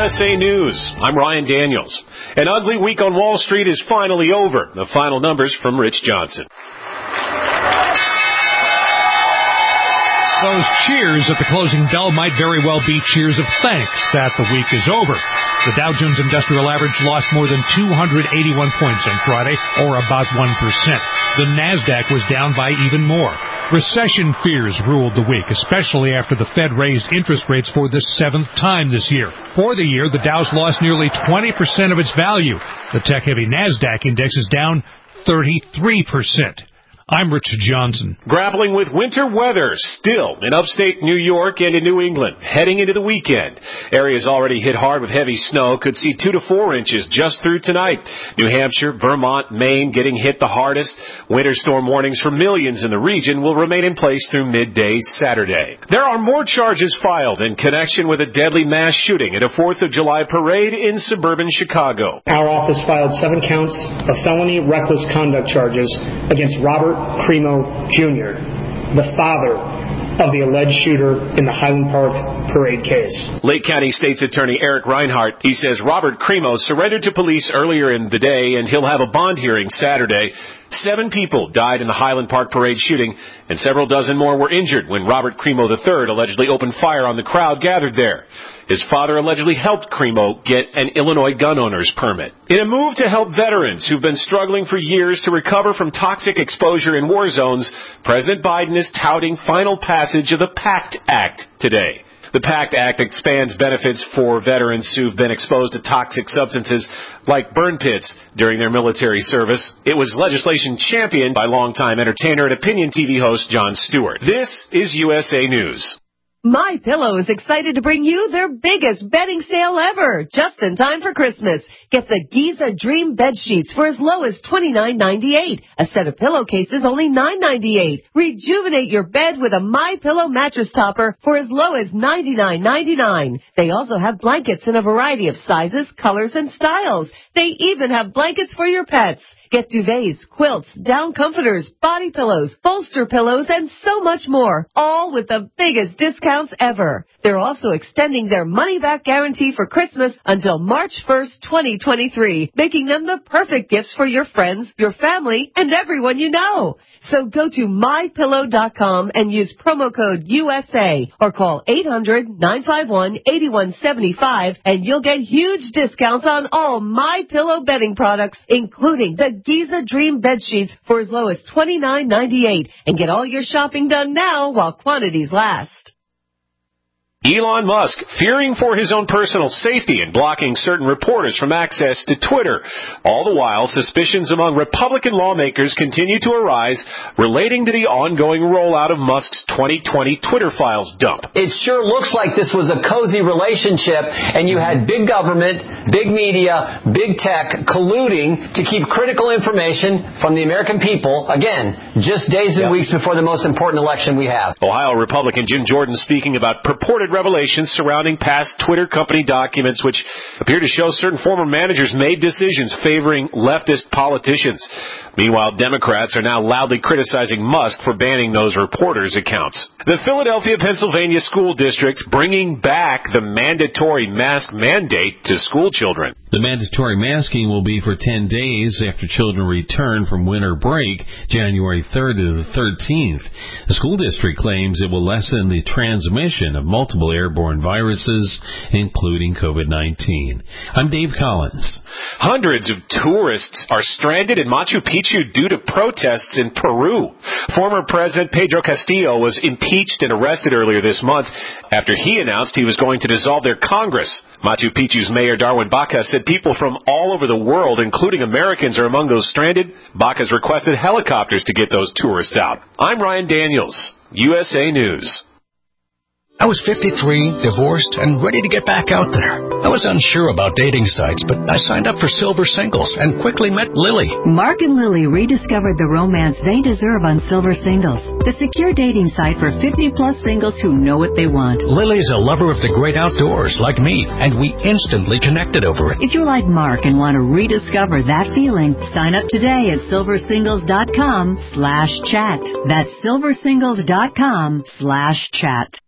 USA News. I'm Ryan Daniels. An ugly week on Wall Street is finally over. The final numbers from Rich Johnson. Those cheers at the closing bell might very well be cheers of thanks that the week is over. The Dow Jones Industrial Average lost more than 281 points on Friday, or about 1%. The Nasdaq was down by even more. Recession fears ruled the week, especially after the Fed raised interest rates for the 7th time this year. For the year, the Dow's lost nearly 20% of its value. The tech-heavy Nasdaq index is down 33%. I'm Richard Johnson. Grappling with winter weather still in upstate New York and in New England. Heading into the weekend. Areas already hit hard with heavy snow could see 2 to 4 inches just through tonight. New Hampshire, Vermont, Maine getting hit the hardest. Winter storm warnings for millions in the region will remain in place through midday Saturday. There are more charges filed in connection with a deadly mass shooting at a 4th of July parade in suburban Chicago. Our office filed 7 counts of felony reckless conduct charges against Robert Crimo Jr., the father of the alleged shooter in the Highland Park parade case. Lake County State's Attorney Eric Reinhart, he says Robert Crimo surrendered to police earlier in the day and he'll have a bond hearing Saturday. 7 people died in the Highland Park parade shooting, and several dozen more were injured when Robert Crimo III allegedly opened fire on the crowd gathered there. His father allegedly helped Crimo get an Illinois gun owner's permit. In a move to help veterans who've been struggling for years to recover from toxic exposure in war zones, President Biden is touting final passage of the PACT Act today. The PACT Act expands benefits for veterans who've been exposed to toxic substances like burn pits during their military service. It was legislation championed by longtime entertainer and opinion TV host Jon Stewart. This is USA News. MyPillow is excited to bring you their biggest bedding sale ever, just in time for Christmas. Get the Giza Dream bed sheets for as low as $29.98. A set of pillowcases only $9.98. Rejuvenate your bed with a MyPillow mattress topper for as low as $99.99. They also have blankets in a variety of sizes, colors, and styles. They even have blankets for your pets. Get duvets, quilts, down comforters, body pillows, bolster pillows, and so much more, all with the biggest discounts ever. They're also extending their money-back guarantee for Christmas until March 1st, 2023, making them the perfect gifts for your friends, your family, and everyone you know. So go to MyPillow.com and use promo code USA or call 800-951-8175 and you'll get huge discounts on all MyPillow bedding products, including the Giza Dream bed sheets for as low as $29.98. And get all your shopping done now while quantities last. Elon Musk, fearing for his own personal safety and blocking certain reporters from access to Twitter. All the while, suspicions among Republican lawmakers continue to arise relating to the ongoing rollout of Musk's 2020 Twitter files dump. It sure looks like this was a cozy relationship, and you had big government, big media, big tech colluding to keep critical information from the American people, again, just days and weeks before the most important election we have. Ohio Republican Jim Jordan speaking about purported revelations surrounding past Twitter company documents which appear to show certain former managers made decisions favoring leftist politicians. Meanwhile, Democrats are now loudly criticizing Musk for banning those reporters' accounts. The Philadelphia, Pennsylvania School District bringing back the mandatory mask mandate to school children. The mandatory masking will be for 10 days after children return from winter break, January 3rd to the 13th. The school district claims it will lessen the transmission of multiple airborne viruses, including COVID-19. I'm Dave Collins. Hundreds of tourists are stranded in Machu Picchu due to protests in Peru. Former President Pedro Castillo was impeached and arrested earlier this month after he announced he was going to dissolve their Congress. Machu Picchu's Mayor Darwin Baca said people from all over the world, including Americans, are among those stranded. Baca's requested helicopters to get those tourists out. I'm Ryan Daniels, USA News. I was 53, divorced, and ready to get back out there. I was unsure about dating sites, but I signed up for Silver Singles and quickly met Lily. Mark and Lily rediscovered the romance they deserve on Silver Singles, the secure dating site for 50-plus singles who know what they want. Lily's a lover of the great outdoors, like me, and we instantly connected over it. If you're like Mark and want to rediscover that feeling, sign up today at silversingles.com/chat. That's silversingles.com/chat.